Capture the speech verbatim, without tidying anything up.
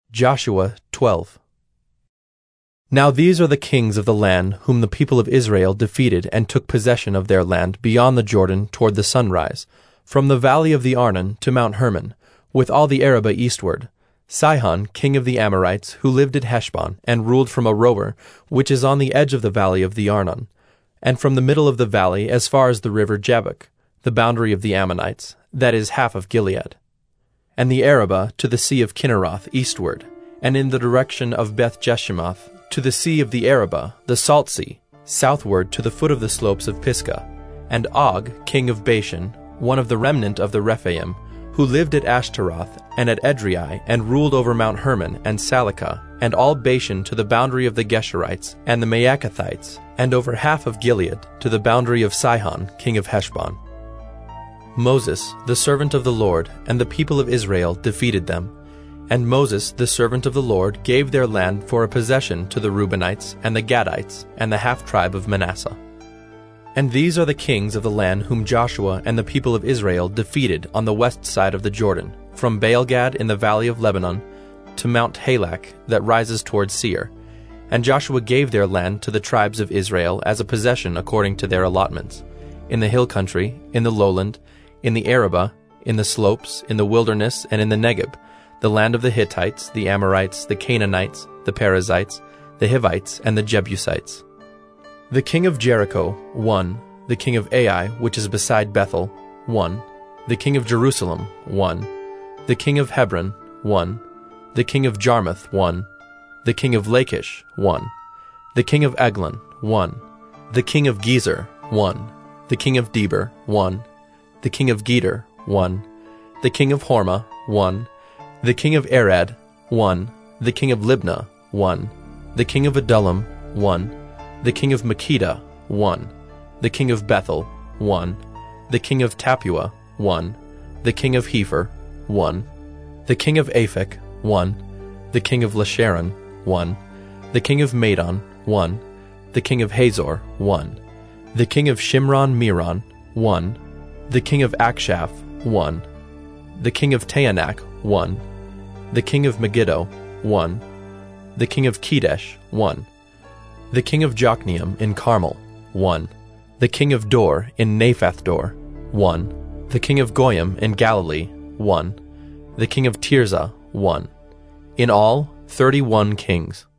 Joshua twelve. Now these are the kings of the land whom the people of Israel defeated and took possession of their land beyond the Jordan toward the sunrise, from the valley of the Arnon to Mount Hermon, with all the Arabah eastward. Sihon, king of the Amorites, who lived at Heshbon, and ruled from Aroer, which is on the edge of the valley of the Arnon, and from the middle of the valley as far as the river Jabbok, the boundary of the Ammonites, that is half of Gilead. And the Arabah to the sea of Kinneroth eastward, and in the direction of Beth-Jeshimoth, to the sea of the Arabah, the Salt Sea, southward to the foot of the slopes of Pisgah. And Og, king of Bashan, one of the remnant of the Rephaim, who lived at Ashtaroth and at Edrei, and ruled over Mount Hermon and Salecah, and all Bashan to the boundary of the Geshurites and the Maacathites, and over half of Gilead to the boundary of Sihon, king of Heshbon. Moses, the servant of the Lord, and the people of Israel defeated them. And Moses, the servant of the Lord, gave their land for a possession to the Reubenites and the Gadites and the half-tribe of Manasseh. And these are the kings of the land whom Joshua and the people of Israel defeated on the west side of the Jordan, from Baal-gad in the valley of Lebanon to Mount Halak that rises toward Seir. And Joshua gave their land to the tribes of Israel as a possession according to their allotments, in the hill country, in the lowland, in the Arabah, in the slopes, in the wilderness, and in the Negeb, the land of the Hittites, the Amorites, the Canaanites, the Perizzites, the Hivites, and the Jebusites. The king of Jericho, one. The king of Ai, which is beside Bethel, one. The king of Jerusalem, one. The king of Hebron, one. The king of Jarmuth, one. The king of Lachish, one. The king of Eglon, one. The king of Gezer, one. The king of Deber, one. The king of Geder, one. The king of Hormah, one. The king of Arad, one. The king of Libnah, one. The king of Adullam, one. The king of Makkedah, one. The king of Bethel, one. The king of Tappuah, one. The king of Hepher, one. The king of Aphek, one. The king of Lasharon, one. The king of Madon, one. The king of Hazor, one. The king of Shimron-Meron, one. The king of Akshaph, one. The king of Taanach, one. The king of Megiddo, one. The king of Kedesh, one. The king of Jokneam in Carmel, one. The king of Dor in Naphath-dor, one. The king of Goyim in Galilee, one. The king of Tirzah, one. In all, thirty-one kings.